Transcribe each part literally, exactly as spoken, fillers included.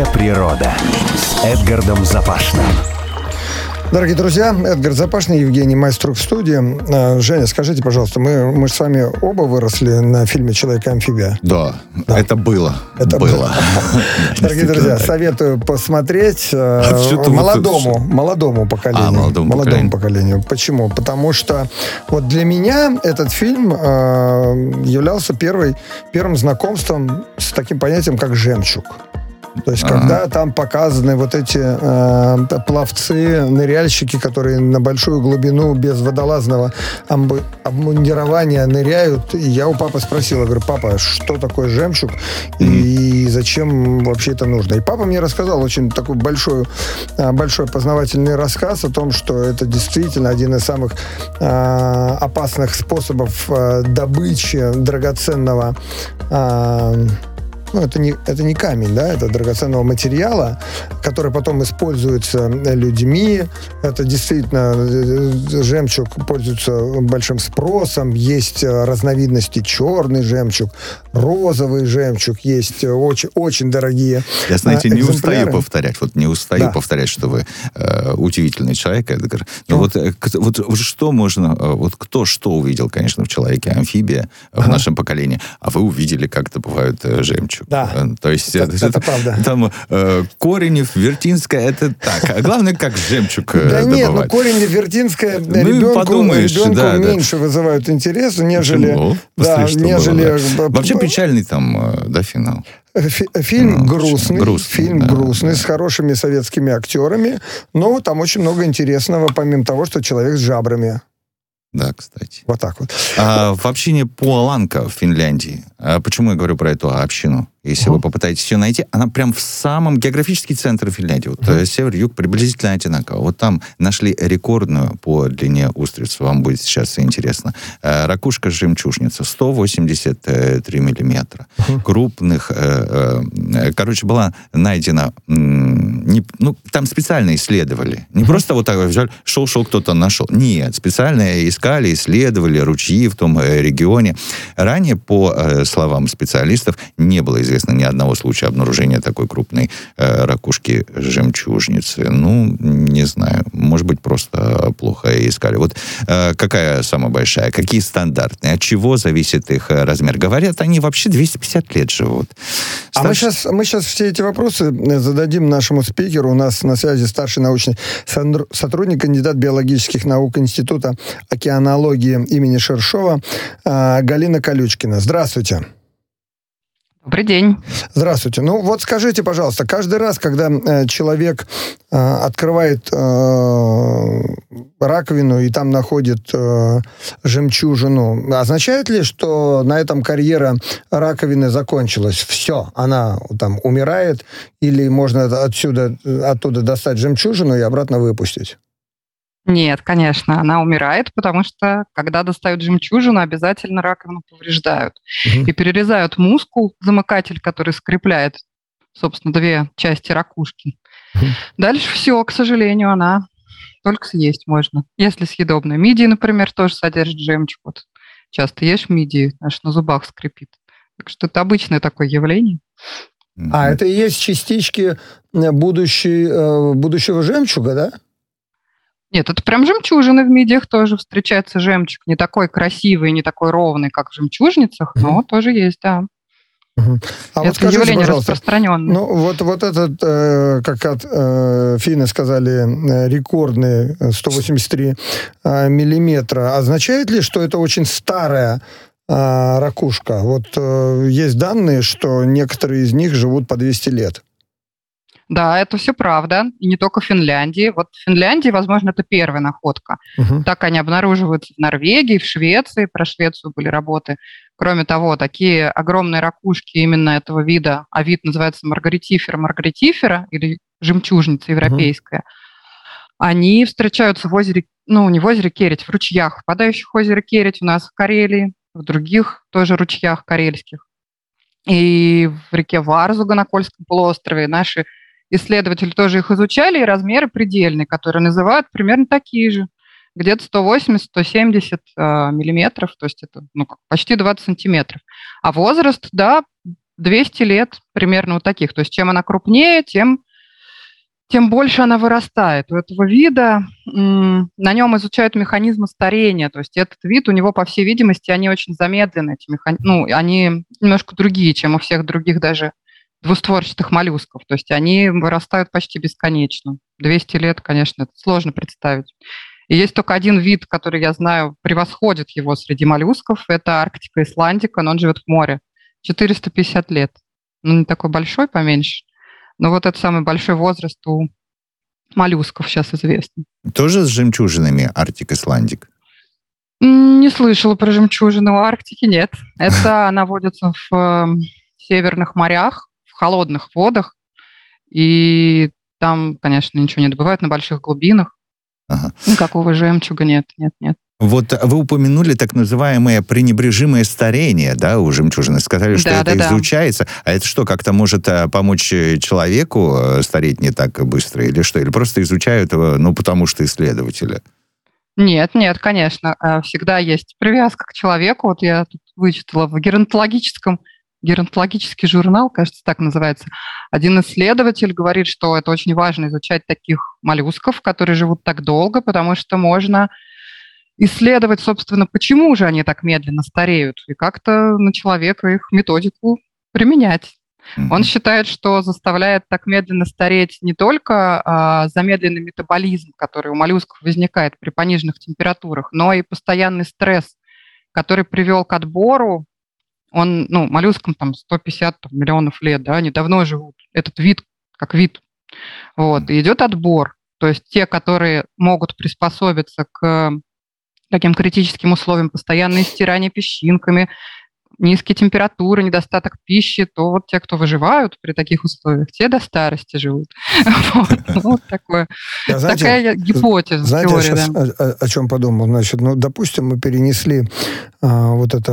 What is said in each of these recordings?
природа» с Эдгардом Запашным. Дорогие друзья, Эдгард Запашный, Евгений Майструк в студии. Женя, скажите, пожалуйста, мы, мы же с вами оба выросли на фильме «Человек-амфибия». Да, да, это было. Это было. Дорогие друзья, советую посмотреть молодому, молодому поколению. Молодому поколению. Почему? Потому что вот для меня этот фильм являлся первой, первым знакомством с таким понятием, как «жемчуг». То есть, А-а-а. когда там показаны вот эти э, пловцы, ныряльщики, которые на большую глубину без водолазного амбу- обмундирования ныряют. И я у папы спросил, я говорю, папа, что такое жемчуг и, mm-hmm. и зачем вообще это нужно? И папа мне рассказал очень такой большой, большой познавательный рассказ о том, что это действительно один из самых э, опасных способов э, добычи драгоценного э, Ну, это не, это не камень, да, это драгоценного материала, который потом используется людьми. Это действительно жемчуг пользуется большим спросом. Есть разновидности черный жемчуг, розовый жемчуг, есть очень, очень дорогие Я, знаете, экземпляры. не устаю повторять, вот не устаю да. повторять, что вы э, удивительный человек, Эдгар. Но вот, вот, вот что можно, вот кто что увидел, конечно, в «Человеке-амфибия» в ага. нашем поколении, а вы увидели, как это бывает э, жемчуг. Да, То есть это, это, это правда. Там э, Коренев, Вертинская, это так. А главное, как жемчуг э, Да добывать. нет, ну Коренев, Вертинская ну, ребенку, ребенку да, меньше да. вызывают интерес, нежели... Почему? Да, нежели... Было, да. Вообще печальный там, да, финал. Фи- фильм ну, грустный, грустный, фильм да, грустный, да. с хорошими советскими актерами, но там очень много интересного, помимо того, что человек с жабрами. Да, кстати. Вот так вот. А, в общине Пуаланка в Финляндии, а почему я говорю про эту общину? Если uh-huh. вы попытаетесь ее найти, она прям в самом географический центр Финляндии. Вот uh-huh. север-юг приблизительно одинаково. Вот там нашли рекордную по длине устрицу. Вам будет сейчас интересно. Ракушка-жемчужница сто восемьдесят три миллиметра. Uh-huh. Крупных... Короче, была найдена... Не, ну, там специально исследовали. Не uh-huh. просто вот так взяли, шел-шел, кто-то нашел. Нет, специально искали, исследовали ручьи в том регионе. Ранее, по словам специалистов, не было известно ни одного случая обнаружения такой крупной э, ракушки-жемчужницы. Ну, не знаю. Может быть, просто плохо искали. Вот э, какая самая большая? Какие стандартные? От чего зависит их размер? Говорят, они вообще двести пятьдесят лет живут. А Старш... мы, сейчас, мы сейчас все эти вопросы зададим нашему спикеру. У нас на связи старший научный сотрудник, кандидат биологических наук Института океанологии имени Шершова э, Галина Колючкина. Здравствуйте. Добрый день. Здравствуйте. Ну вот скажите, пожалуйста, каждый раз, когда э, человек э, открывает э, раковину и там находит э, жемчужину, означает ли, что на этом карьера раковины закончилась? Все, она там умирает, или можно отсюда, оттуда достать жемчужину и обратно выпустить? Нет, конечно, она умирает, потому что, когда достают жемчужину, обязательно раковину повреждают. Угу. И перерезают мускул, замыкатель, который скрепляет, собственно, две части ракушки. Угу. Дальше все, к сожалению, она только съесть можно. Если съедобная. Мидии, например, тоже содержит жемчуг. Вот часто ешь мидии, аж на зубах скрипит. Так что это обычное такое явление. А это и есть частички будущей, будущего жемчуга, да? Нет, это прям жемчужины в мидиях тоже встречается жемчуг. Не такой красивый, не такой ровный, как в жемчужницах, mm-hmm. но тоже есть, да. Mm-hmm. А это вот скажите, явление пожалуйста, распространенное. Ну, вот, вот этот, э, как от, э, финны сказали, рекордный сто восемьдесят три э, миллиметра, означает ли, что это очень старая э, ракушка? Вот э, есть данные, что некоторые из них живут по двести лет. Да, это все правда. И не только в Финляндии. Вот в Финляндии, возможно, это первая находка. Uh-huh. Так они обнаруживаются в Норвегии, в Швеции. Про Швецию были работы. Кроме того, такие огромные ракушки именно этого вида, а вид называется маргаритифера маргаритифера или жемчужница европейская, uh-huh. они встречаются в озере, ну, не в озере Кередь, в ручьях, впадающих в озеро Кередь у нас в Карелии, в других тоже ручьях карельских. И в реке Варзуга на Кольском полуострове наши исследователи тоже их изучали, и размеры предельные, которые называют примерно такие же. Где-то сто восемьдесят - сто семьдесят э, миллиметров, то есть это ну, почти двадцать сантиметров. А возраст, да, двести лет примерно вот таких. То есть чем она крупнее, тем, тем больше она вырастает. У этого вида м, на нем изучают механизмы старения. То есть этот вид, у него, по всей видимости, они очень замедлены. Эти механи... Ну, они немножко другие, чем у всех других даже двустворчатых моллюсков. То есть они вырастают почти бесконечно. двести лет, конечно, это сложно представить. И есть только один вид, который, я знаю, превосходит его среди моллюсков. Это Арктика исландика, но он живет в море. четыреста пятьдесят лет. Ну, не такой большой, поменьше. Но вот это самый большой возраст у моллюсков сейчас известен. Тоже с жемчужинами Арктик исландик? Не слышала про жемчужины у Арктики, нет. Это она водится в северных морях, в холодных водах. И там, конечно, ничего не добывают на больших глубинах. Ага. Никакого жемчуга нет, нет, нет. Вот вы упомянули так называемое пренебрежимое старение, да, у жемчужины. Сказали, что да, это да, изучается. Да. А это что, как-то может помочь человеку стареть не так быстро или что? Или просто изучают его, ну, потому что исследователи? Нет, нет, конечно. Всегда есть привязка к человеку. Вот я тут вычитала в геронтологическом Геронтологический журнал, кажется, так называется. Один исследователь говорит, что это очень важно изучать таких моллюсков, которые живут так долго, потому что можно исследовать, собственно, почему же они так медленно стареют, и как-то на человека их методику применять. Mm-hmm. Он считает, что заставляет так медленно стареть не только а, замедленный метаболизм, который у моллюсков возникает при пониженных температурах, но и постоянный стресс, который привел к отбору. Он, ну, моллюскам там сто пятьдесят там, миллионов лет, да, они давно живут. Этот вид, как вид. Вот, и идет отбор. То есть те, которые могут приспособиться к таким критическим условиям, постоянное стирание песчинками, низкие температуры, недостаток пищи, то вот те, кто выживают при таких условиях, те до старости живут. Вот такая гипотеза, теория. Знаете, я сейчас о чем подумал. Значит, ну, допустим, мы перенесли вот это...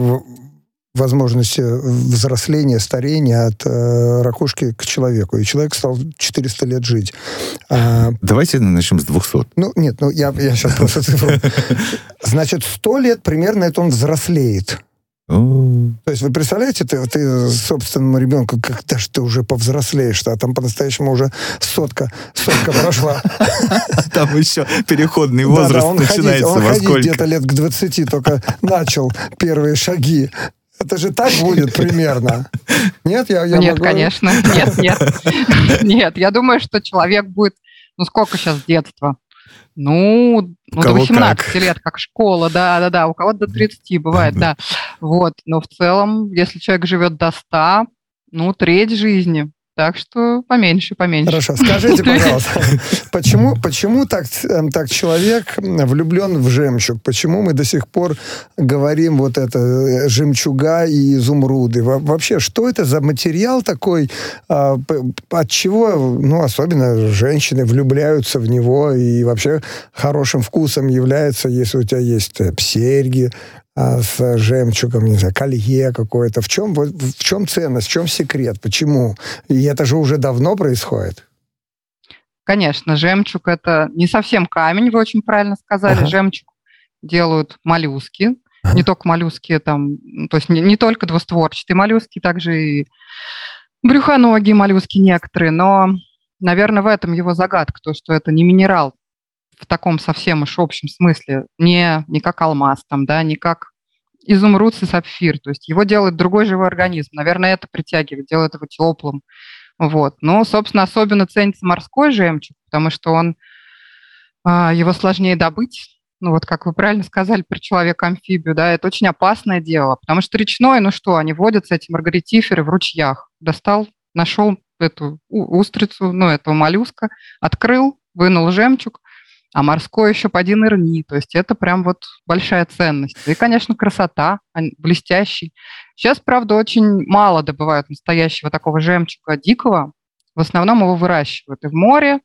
возможности взросления, старения от э, ракушки к человеку. И человек стал четыреста лет жить. А, Давайте начнем с двухсот. Ну, нет, ну я, я сейчас просто цифру. Значит, сто лет примерно это он взрослеет. То есть вы представляете, ты, ты собственному ребенку, когда же ты уже повзрослеешь, а там по-настоящему уже сотка, сотка прошла. Там еще переходный возраст начинается. Он ходить где-то лет к двадцати только начал первые шаги. Это же так будет примерно. Нет, я, я Нет, могу... конечно. Нет, нет. Нет, я думаю, что человек будет... Ну, сколько сейчас детства? Ну, ну до восемнадцати как? Лет, как школа, да-да-да. У кого-то до тридцати бывает, да. Вот. Но в целом, если человек живет до ста, ну, треть жизни. Так что поменьше, поменьше. Хорошо. Скажите, пожалуйста, почему, почему так, так человек влюблен в жемчуг? Почему мы до сих пор говорим вот это жемчуга и изумруды? Вообще, что это за материал такой, от чего, ну, особенно женщины влюбляются в него и вообще хорошим вкусом является, если у тебя есть серьги с жемчугом, не знаю, колье какое-то. В чем, в чем ценность, в чем секрет? Почему? И это же уже давно происходит. Конечно, жемчуг – это не совсем камень, вы очень правильно сказали. Ага. Жемчуг делают моллюски. Ага. Не только моллюски, там, то есть не, не только двустворчатые моллюски, также и брюхоногие моллюски некоторые. Но, наверное, в этом его загадка, то, что это не минерал в таком совсем уж общем смысле, не, не как алмаз, там, да, не как изумруд и сапфир. То есть его делает другой живой организм. Наверное, это притягивает, делает его теплым. Вот. Но, собственно, особенно ценится морской жемчуг, потому что он, его сложнее добыть. Ну, вот как вы правильно сказали про человека-амфибию, да, это очень опасное дело, потому что речной, ну что, они водятся, эти маргаритиферы, в ручьях. Достал, нашел эту устрицу, ну, этого моллюска, открыл, вынул жемчуг, а морской еще поди нырни. То есть это прям вот большая ценность. И, конечно, красота, блестящий. Сейчас, правда, очень мало добывают настоящего такого жемчуга дикого. В основном его выращивают и в море,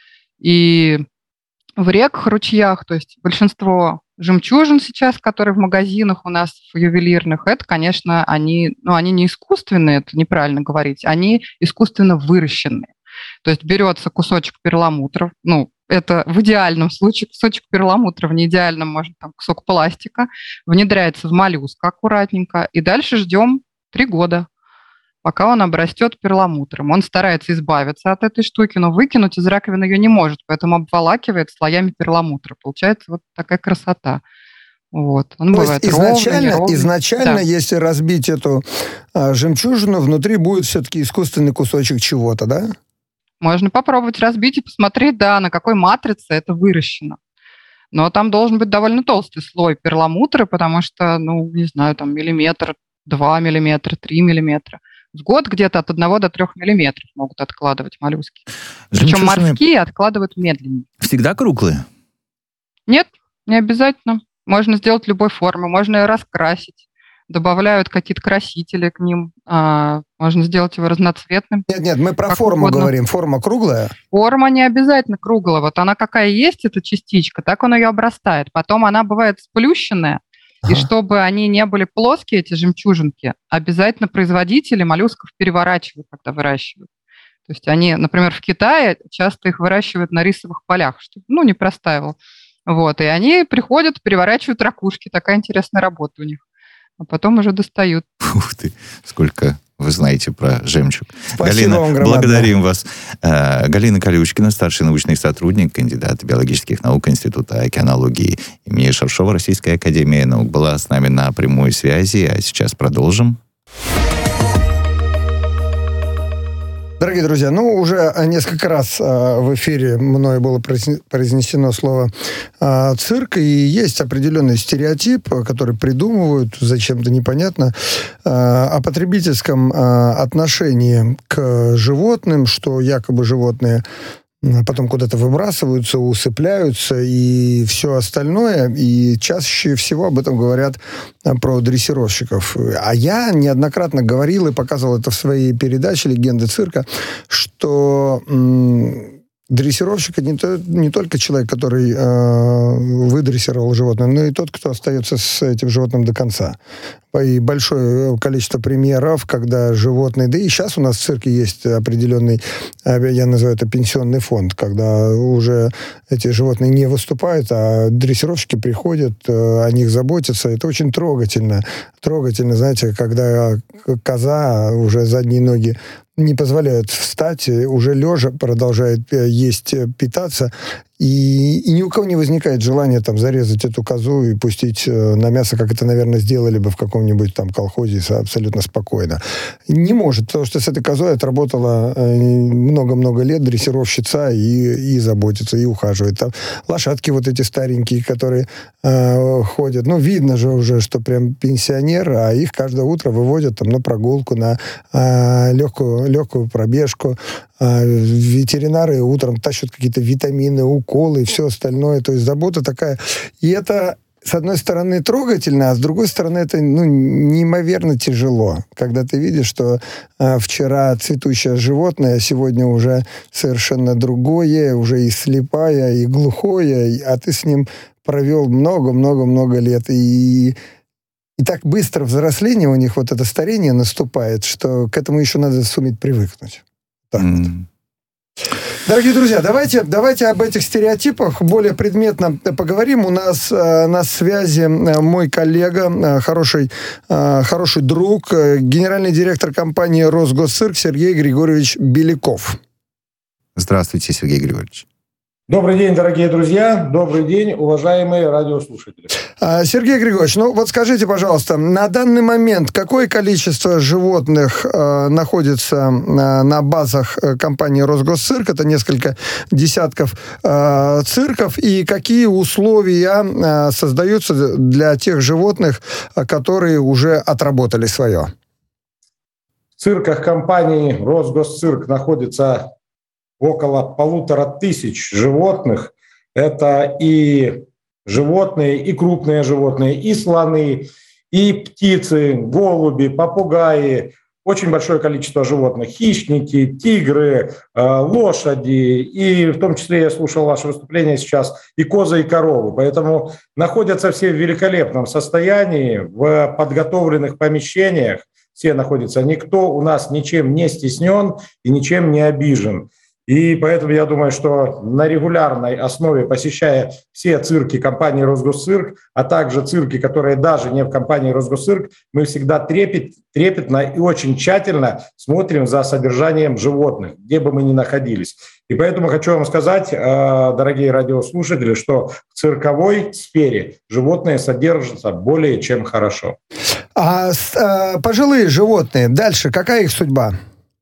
и в реках, ручьях. То есть большинство жемчужин сейчас, которые в магазинах у нас, в ювелирных, это, конечно, они, ну, они не искусственные, это неправильно говорить, они искусственно выращенные. То есть берется кусочек перламутра, ну, это в идеальном случае кусочек перламутра, в неидеальном, может, там, кусок пластика, внедряется в моллюска аккуратненько, и дальше ждем три года. пока он обрастет перламутром. Он старается избавиться от этой штуки, но выкинуть из раковины ее не может, поэтому обволакивает слоями перламутра. Получается вот такая красота. Вот. Он То бывает есть изначально, ровный, неровный. изначально да. если разбить эту а, жемчужину, внутри будет все-таки искусственный кусочек чего-то, да? Можно попробовать разбить и посмотреть, да, на какой матрице это выращено. Но там должен быть довольно толстый слой перламутра, потому что, ну, не знаю, там миллиметр, два миллиметра, три миллиметра. В год где-то от одного до трех миллиметров могут откладывать моллюски. Причем Жемчужины морские откладывают медленнее. всегда круглые? Нет, не обязательно. Можно сделать любой формы, можно ее раскрасить. Добавляют какие-то красители к ним. А, можно сделать его разноцветным. Нет, нет, мы про форму угодно. говорим. Форма круглая? Форма не обязательно круглая. Вот она какая есть, эта частичка, так он ее обрастает. Потом она бывает сплющенная. Ага. И чтобы они не были плоские, эти жемчужинки, обязательно производители моллюсков переворачивают, когда выращивают. То есть они, например, в Китае часто их выращивают на рисовых полях, чтобы, ну, не простаивал. Вот, и они приходят, переворачивают ракушки. Такая интересная работа у них. А потом уже достают. Ух ты, сколько вы знаете про жемчуг. Спасибо Галина, вам громадное. Благодарим вас. Галина Колючкина, старший научный сотрудник, кандидат биологических наук Института океанологии имени Шершова Российской академии наук, была с нами на прямой связи. А сейчас продолжим. Дорогие друзья, ну, уже несколько раз э, в эфире мною было произнесено слово э, цирк, и есть определенный стереотип, который придумывают, зачем-то непонятно, э, о потребительском э, отношении к животным, что якобы животные потом куда-то выбрасываются, усыпляются и все остальное. И чаще всего об этом говорят про дрессировщиков. А я неоднократно говорил и показывал это в своей передаче «Легенды цирка», что м- дрессировщик – это не, то, не только человек, который э, выдрессировал животное, но и тот, кто остается с этим животным до конца. И большое количество примеров, когда животные... Да и сейчас у нас в цирке есть определенный, я называю это пенсионный фонд, когда уже эти животные не выступают, а дрессировщики приходят, о них заботятся. Это очень трогательно. Трогательно, знаете, когда коза уже задние ноги не позволяют встать, уже лежа продолжает есть, питаться, и, и ни у кого не возникает желания там зарезать эту козу и пустить на мясо, как это, наверное, сделали бы в каком-нибудь там колхозе абсолютно спокойно. Не может, потому что с этой козой отработала много-много лет дрессировщица и, и заботится, и ухаживает. Там лошадки вот эти старенькие, которые э, ходят, ну, видно же уже, что прям пенсионер, а их каждое утро выводят там на прогулку, на э, легкую, легкую пробежку. Э, ветеринары утром тащат какие-то витамины, уколы и все остальное. То есть забота такая. И это, с одной стороны, трогательно, а с другой стороны, это, ну, неимоверно тяжело. Когда ты видишь, что э, вчера цветущее животное, а сегодня уже совершенно другое, уже и слепая, и глухое, а ты с ним провел много-много-много лет. И, и так быстро взросление у них, вот это старение наступает, что к этому еще надо суметь привыкнуть. Так mm. вот. Дорогие друзья, давайте, давайте об этих стереотипах более предметно поговорим. У нас э, на связи мой коллега, э, хороший, э, хороший друг, э, генеральный директор компании «Росгосцирк» Сергей Григорьевич Беляков. Здравствуйте, Сергей Григорьевич. Добрый день, дорогие друзья. Добрый день, уважаемые радиослушатели. Сергей Григорьевич, ну вот скажите, пожалуйста, на данный момент какое количество животных э, находится э, на базах компании «Росгосцирк»? Это несколько десятков э, цирков. И какие условия э, создаются для тех животных, которые уже отработали свое? В цирках компании «Росгосцирк» находится около полутора тысяч животных. Это и животные, и крупные животные, и слоны, и птицы, голуби, попугаи. Очень большое количество животных. Хищники, тигры, лошади. И в том числе я слушал ваше выступление сейчас, и козы, и коровы. Поэтому находятся все в великолепном состоянии, в подготовленных помещениях. Все находятся. Никто у нас ничем не стеснен и ничем не обижен. И поэтому я думаю, что на регулярной основе, посещая все цирки компании «Росгосцирк», а также цирки, которые даже не в компании «Росгосцирк», мы всегда трепет, трепетно и очень тщательно смотрим за содержанием животных, где бы мы ни находились. И поэтому хочу вам сказать, дорогие радиослушатели, что в цирковой сфере животные содержатся более чем хорошо. А, а пожилые животные, дальше какая их судьба?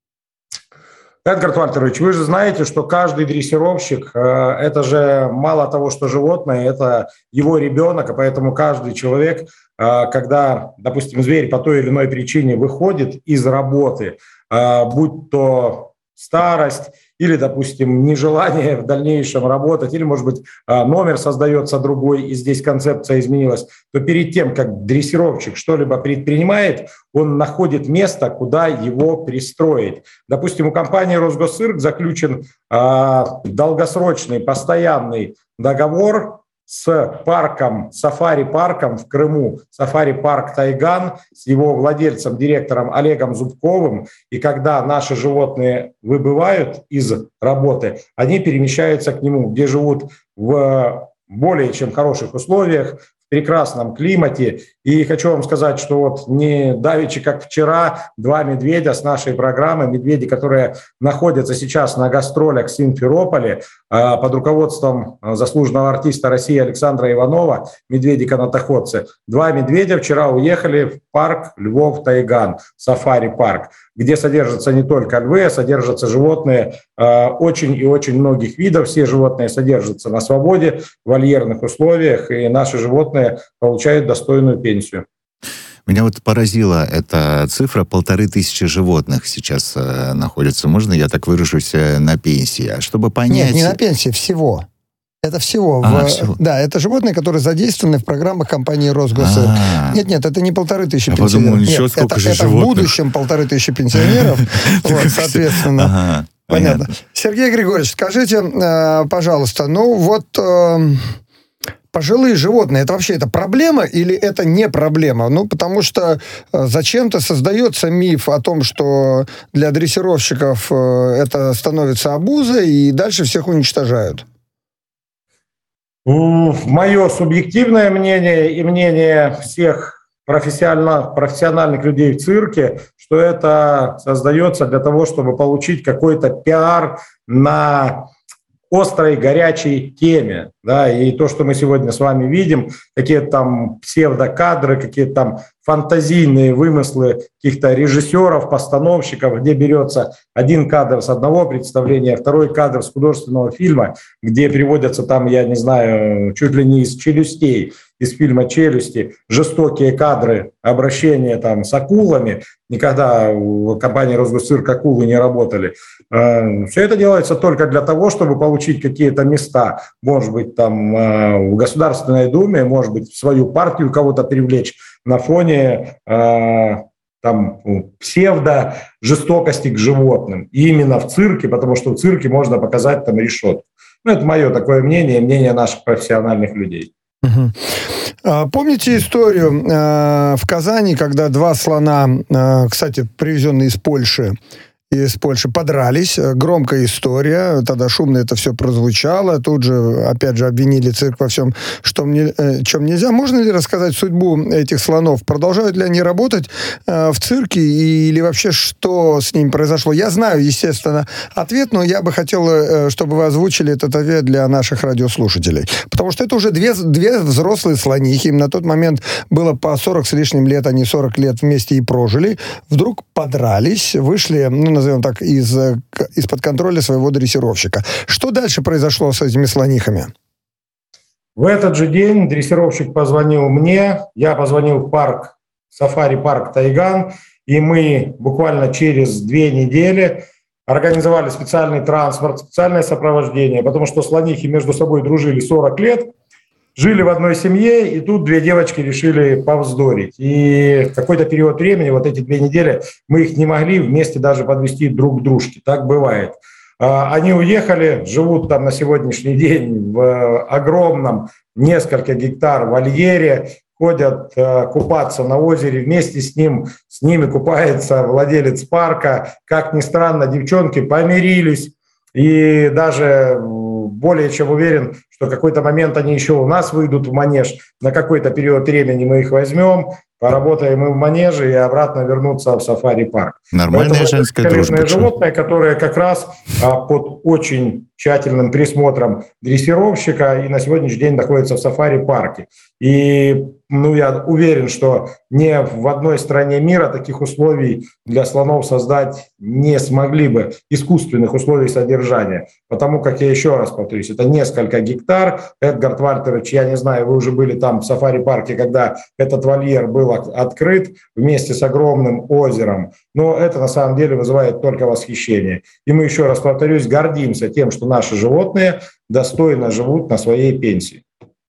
Эдгард Вальтерович, вы же знаете, что каждый дрессировщик – это же мало того, что животное, это его ребенок, и поэтому каждый человек, когда, допустим, зверь по той или иной причине выходит из работы, будь то старость или, допустим, нежелание в дальнейшем работать, или, может быть, номер создается другой, и здесь концепция изменилась, то перед тем, как дрессировщик что-либо предпринимает, он находит место, куда его пристроить. Допустим, у компании «Росгосцирк» заключен э, долгосрочный, постоянный договор с парком, сафари-парком в Крыму, сафари-парк «Тайган», с его владельцем, директором Олегом Зубковым. И когда наши животные выбывают из работы, они перемещаются к нему, где живут в более чем хороших условиях, в прекрасном климате. И хочу вам сказать, что вот не давеча, как вчера, два медведя с нашей программы, медведи, которые находятся сейчас на гастролях в Симферополе под руководством заслуженного артиста России Александра Иванова, медведи-канатоходцы, два медведя вчера уехали в парк Львов-Тайган, сафари-парк, где содержатся не только львы, а содержатся животные очень и очень многих видов. Все животные содержатся на свободе, в вольерных условиях, и наши животные получают достойную пенсию. Меня вот поразила эта цифра, полторы тысячи животных сейчас э, находятся. Можно я так выражусь, э, на пенсии? А чтобы понять... Нет, не на пенсии, всего. Это всего. А, в, всего. Да, это животные, которые задействованы в программах компании «Росгосцирк». А-а-а. Нет, нет, это не полторы тысячи я пенсионеров. подумал, ничего, нет, сколько это, же это животных. в будущем полторы тысячи пенсионеров. Вот, соответственно. Ага, понятно. Сергей Григорьевич, скажите, пожалуйста, ну вот... Пожилые животные, это вообще это проблема или это не проблема? Ну, потому что зачем-то создается миф о том, что для дрессировщиков это становится обузой, и дальше всех уничтожают. Мое субъективное мнение и мнение всех профессиональных, профессиональных людей в цирке, что это создается для того, чтобы получить какой-то пиар на острой, горячей теме, да, и то, что мы сегодня с вами видим, какие-то там псевдокадры, какие-то там фантазийные вымыслы каких-то режиссеров, постановщиков, где берется один кадр с одного представления, второй кадр с художественного фильма, где приводятся там, я не знаю, чуть ли не из «Челюстей», из фильма «Челюсти», жестокие кадры обращения там с акулами. Никогда в компании «Росгосцирк» акулы не работали. Все это делается только для того, чтобы получить какие-то места, может быть, там в Государственной Думе, может быть, в свою партию кого-то привлечь на фоне там псевдо-жестокости к животным. И именно в цирке, потому что в цирке можно показать там решетку. Ну, это мое такое мнение, мнение наших профессиональных людей. Угу. Помните историю э, в Казани, когда два слона, э, кстати, привезенные из Польши, из Польши подрались, громкая история, тогда шумно это все прозвучало, тут же, опять же, обвинили цирк во всем, что мне, э, чем нельзя. Можно ли рассказать судьбу этих слонов? Продолжают ли они работать э, в цирке или вообще что с ними произошло? Я знаю, естественно, ответ, но я бы хотел, э, чтобы вы озвучили этот ответ для наших радиослушателей. Потому что это уже две, две взрослые слонихи, им на тот момент было по сорок с лишним лет, они сорок лет вместе и прожили, вдруг подрались, вышли, ну, назовем так, из, из-под контроля своего дрессировщика. Что дальше произошло с этими слонихами? В этот же день дрессировщик позвонил мне, я позвонил в парк, сафари-парк «Тайган», и мы буквально через две недели организовали специальный транспорт, специальное сопровождение, потому что слонихи между собой дружили сорок лет, жили в одной семье, и тут две девочки решили повздорить. И в какой-то период времени, вот эти две недели, мы их не могли вместе даже подвести друг к дружке. Так бывает. Они уехали, живут там на сегодняшний день в огромном, несколько гектар вольере, ходят купаться на озере, вместе с ним, с ними купается владелец парка. Как ни странно, девчонки помирились, И даже более чем уверен, что в какой-то момент они еще у нас выйдут в манеж. На какой-то период времени мы их возьмем, поработаем и в манеже, и обратно вернуться в сафари-парк. Нормальная женская дружба. Животное, которое как раз а, под очень тщательным присмотром дрессировщика и на сегодняшний день находится в сафари-парке. И ну, я уверен, что ни в одной стране мира таких условий для слонов создать не смогли бы, искусственных условий содержания. Потому как, я еще раз повторюсь, это несколько гектар. Эдгард Вальтерович, я не знаю, вы уже были там в сафари-парке, когда этот вольер был открыт вместе с огромным озером. Но это на самом деле вызывает только восхищение. И мы, еще раз повторюсь, гордимся тем, что наши животные достойно живут на своей пенсии.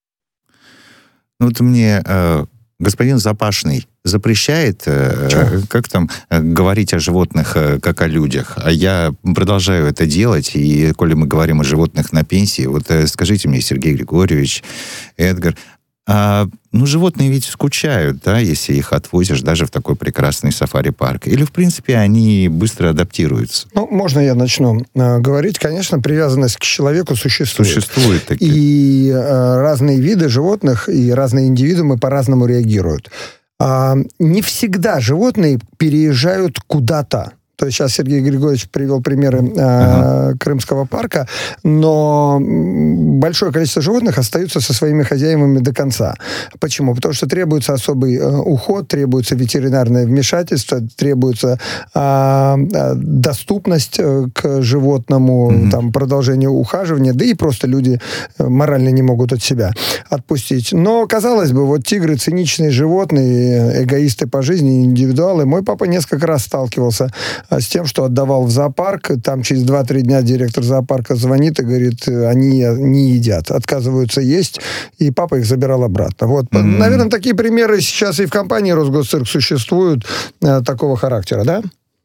Ну, вот мне э, господин Запашный запрещает, э, как там, э, говорить о животных, э, как о людях. А я продолжаю это делать, и коли мы говорим о животных на пенсии, вот э, скажите мне, Сергей Григорьевич, Эдгар, а, ну, животные ведь скучают, да, если их отвозишь даже в такой прекрасный сафари-парк. Или, в принципе, они быстро адаптируются? Ну, можно я начну э, говорить? Конечно, привязанность к человеку существует. Существует такие. И э, разные виды животных и разные индивидуумы по-разному реагируют. А, не всегда животные переезжают куда-то. То есть сейчас Сергей Григорьевич привел примеры э, ага. Крымского парка, но большое количество животных остаются со своими хозяевами до конца. Почему? Потому что требуется особый э, уход, требуется ветеринарное вмешательство, требуется э, доступность э, к животному, mm-hmm. там, продолжение ухаживания, да и просто люди морально не могут от себя отпустить. Но, казалось бы, вот тигры, циничные животные, эгоисты по жизни, индивидуалы. Мой папа несколько раз сталкивался с тем, что отдавал в зоопарк, там через два-три дня директор зоопарка звонит и говорит, они не едят, отказываются есть, и папа их забирал обратно. Вот, mm-hmm. наверное, такие примеры сейчас и в компании Росгосцирк существуют э, такого характера, да?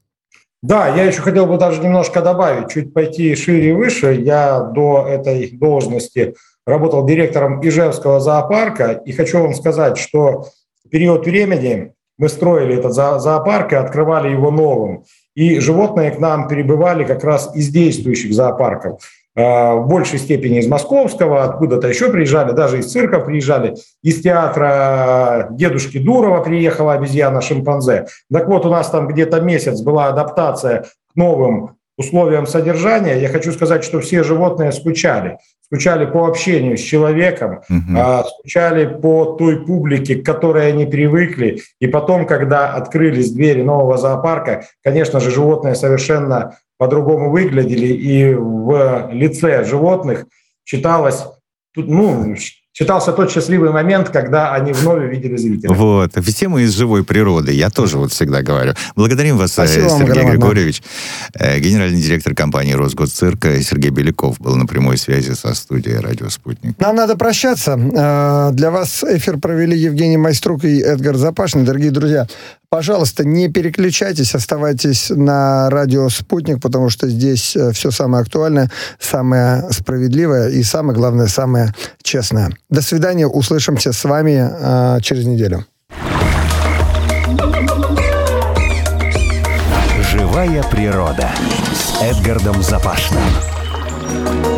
Да, я еще хотел бы даже немножко добавить, чуть пойти шире и выше. Я до этой должности работал директором Ижевского зоопарка, и хочу вам сказать, что в период времени мы строили этот зоопарк и открывали его новым. И животные к нам перебывали как раз из действующих зоопарков. В большей степени из московского, откуда-то еще приезжали, даже из цирка приезжали, из театра дедушки Дурова приехала обезьяна-шимпанзе. Так вот, у нас там где-то месяц была адаптация к новым условиям содержания. Я хочу сказать, что все животные скучали. Скучали по общению с человеком, uh-huh. скучали по той публике, к которой они привыкли. И потом, когда открылись двери нового зоопарка, конечно же, животные совершенно по-другому выглядели. И в лице животных читалось, ну, читался тот счастливый момент, когда они вновь увидели зрителя. Вот. Все мы из живой природы. Я тоже вот всегда говорю. Благодарим вас, Спасибо Сергей вам, Григорьевич. Генеральный директор компании Росгосцирк Сергей Беляков был на прямой связи со студией «Радио Спутник». Нам надо прощаться. Для вас эфир провели Евгений Майструк и Эдгар Запашный. Дорогие друзья, пожалуйста, не переключайтесь, оставайтесь на радио «Спутник», потому что здесь все самое актуальное, самое справедливое и, самое главное, самое честное. До свидания, услышимся с вами э, через неделю. Живая природа с Эдгардом Запашным.